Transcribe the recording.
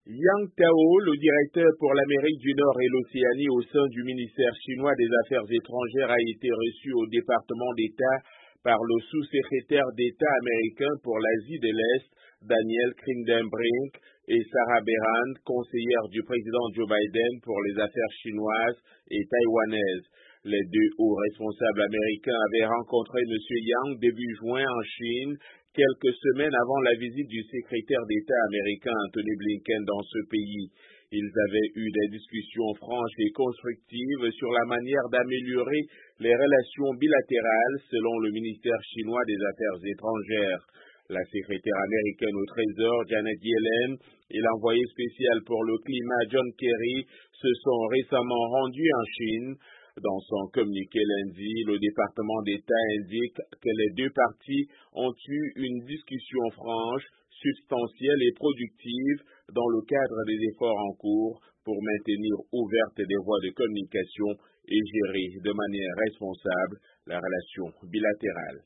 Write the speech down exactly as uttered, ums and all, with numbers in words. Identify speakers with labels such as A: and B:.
A: Yang Tao, le directeur pour l'Amérique du Nord et l'Océanie au sein du ministère chinois des Affaires étrangères, a été reçu au département d'État par le sous-secrétaire d'État américain pour l'Asie de l'Est, Daniel Kritenbrink, et Sarah Berrand, conseillère du président Joe Biden pour les affaires chinoises et taïwanaises. Les deux hauts responsables américains avaient rencontré M. Yang début juin en Chine, quelques semaines avant la visite du secrétaire d'État américain Anthony Blinken dans ce pays. Ils avaient eu des discussions franches et constructives sur la manière d'améliorer les relations bilatérales selon le ministère chinois des Affaires étrangères. La secrétaire américaine au Trésor, Janet Yellen, et l'envoyé spécial pour le climat, John Kerry, se sont récemment rendus en Chine. Dans son communiqué lundi, le département d'État indique que les deux parties ont eu une discussion franche, substantielle et productive dans le cadre des efforts en cours pour maintenir ouvertes des voies de communication et gérer de manière responsable la relation bilatérale.